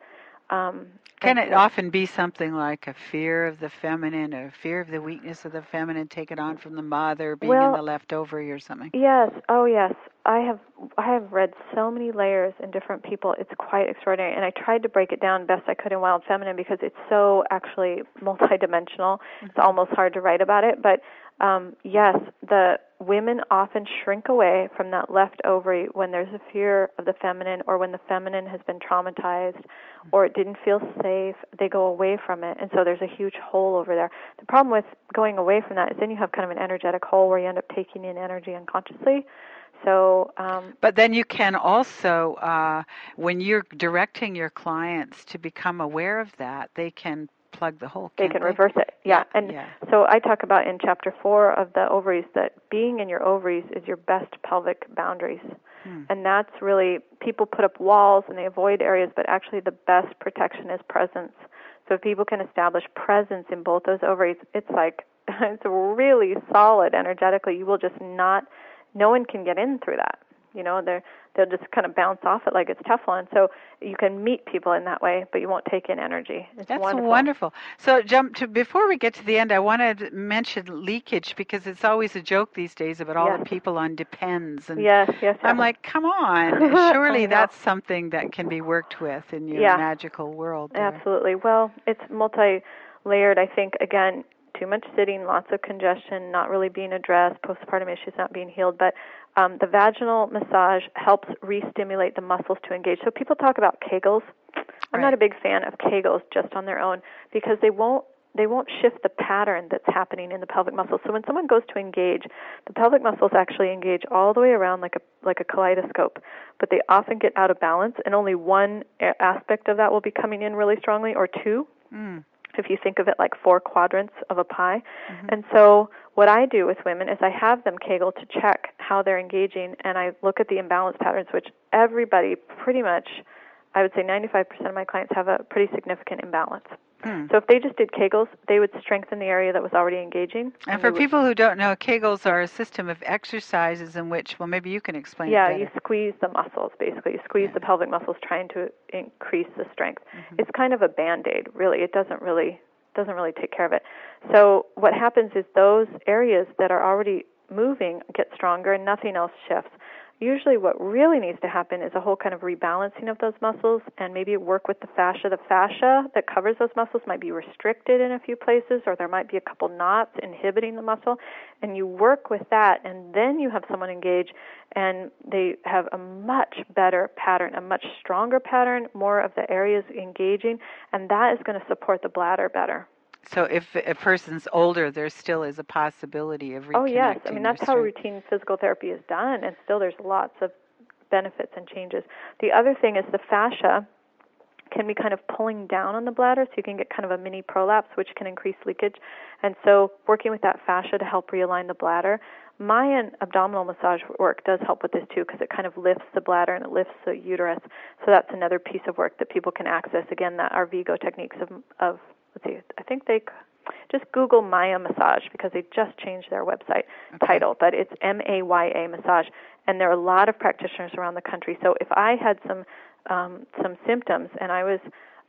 Can it often be something like a fear of the feminine, or a fear of the weakness of the feminine taken on from the mother, being in the left ovary or something? Yes. Oh, yes. I have read so many layers in different people. It's quite extraordinary. And I tried to break it down best I could in Wild Feminine because it's so actually multidimensional. Mm-hmm. It's almost hard to write about it. But yes, the women often shrink away from that left ovary when there's a fear of the feminine, or when the feminine has been traumatized, or it didn't feel safe. They go away from it, and so there's a huge hole over there. The problem with going away from that is then you have kind of an energetic hole where you end up taking in energy unconsciously. So, but then you can also, when you're directing your clients to become aware of that, they can plug the hole. They can reverse it. Yeah. So I talk about in Chapter 4 of the ovaries that being in your ovaries is your best pelvic boundaries. And that's really, people put up walls and they avoid areas, but actually the best protection is presence. So if people can establish presence in both those ovaries, it's like, it's really solid energetically. You will just not, no one can get in through that. They'll just kind of bounce off it like it's Teflon. So you can meet people in that way, but you won't take in energy. That's wonderful. So before we get to the end, I want to mention leakage, because it's always a joke these days about all the people on Depends. And yes. I'm like, come on, surely that's something that can be worked with in your magical world there. Absolutely. Well, it's multi-layered. I think, again, too much sitting, lots of congestion, not really being addressed, postpartum issues not being healed. But the vaginal massage helps re-stimulate the muscles to engage. So people talk about Kegels. I'm not a big fan of Kegels just on their own, because they won't shift the pattern that's happening in the pelvic muscles. So when someone goes to engage, the pelvic muscles actually engage all the way around like a kaleidoscope, but they often get out of balance, and only one aspect of that will be coming in really strongly, or two. If you think of it like 4 quadrants of a pie. Mm-hmm. And so what I do with women is I have them Kegel to check how they're engaging, and I look at the imbalance patterns, which everybody pretty much, I would say 95% of my clients have a pretty significant imbalance. So if they just did Kegels, they would strengthen the area that was already engaging. And for people who don't know, Kegels are a system of exercises in which, well, maybe you can explain it better. Yeah, you squeeze the muscles, basically. You squeeze the pelvic muscles trying to increase the strength. It's kind of a Band-Aid, really. It doesn't really take care of it. So what happens is those areas that are already moving get stronger and nothing else shifts. Usually what really needs to happen is a whole kind of rebalancing of those muscles and maybe work with the fascia. The fascia that covers those muscles might be restricted in a few places, or there might be a couple knots inhibiting the muscle, and you work with that, and then you have someone engage, and they have a much better pattern, a much stronger pattern, more of the areas engaging, and that is going to support the bladder better. So if a person's older, there still is a possibility of reconnecting. Oh, yes. I mean, that's how routine physical therapy is done, and still there's lots of benefits and changes. The other thing is the fascia can be kind of pulling down on the bladder, so you can get kind of a mini prolapse, which can increase leakage. And so working with that fascia to help realign the bladder. Mayan abdominal massage work does help with this, too, because it kind of lifts the bladder and it lifts the uterus. So that's another piece of work that people can access. Again, that are Vigo techniques of let's see, I think they just Google Maya Massage because they just changed their website title, but it's MAYA Massage, and there are a lot of practitioners around the country. So if I had some symptoms and I was,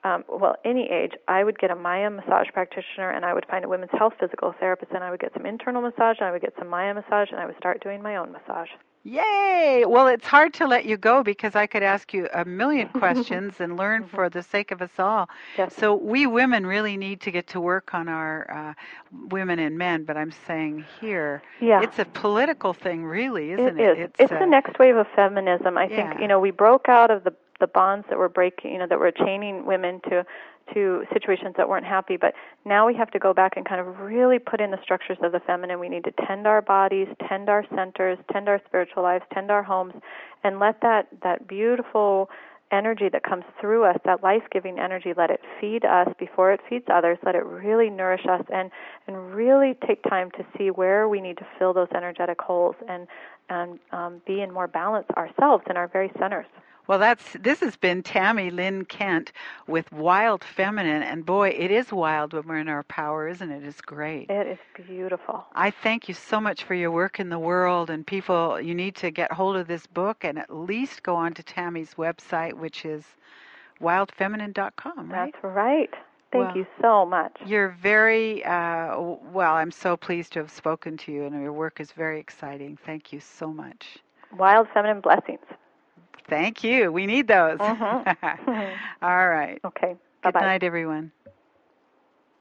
any age, I would get a Maya massage practitioner and I would find a women's health physical therapist and I would get some internal massage and I would get some Maya massage and I would start doing my own massage. Yay! Well, it's hard to let you go because I could ask you a million questions and learn for the sake of us all. Yes. So we women really need to get to work on our women and men, but I'm saying here, it's a political thing, really, isn't it? It is. It's the next wave of feminism. I think, we broke out of the bonds that were breaking, that were chaining women to situations that weren't happy, but now we have to go back and kind of really put in the structures of the feminine. We need to tend our bodies, tend our centers, tend our spiritual lives, tend our homes, and let that beautiful energy that comes through us, that life-giving energy, let it feed us before it feeds others, let it really nourish us, and really take time to see where we need to fill those energetic holes and be in more balance ourselves in our very centers. Well, this has been Tammy Lynn Kent with Wild Feminine, and boy, it is wild when we're in our power, isn't it? It's great. It is beautiful. I thank you so much for your work in the world, and people, you need to get hold of this book and at least go on to Tammy's website, which is wildfeminine.com, right? That's right. Thank you so much. You're very, I'm so pleased to have spoken to you, and your work is very exciting. Thank you so much. Wild Feminine blessings. Thank you. We need those. All right. Okay. Bye-bye. Good night, everyone.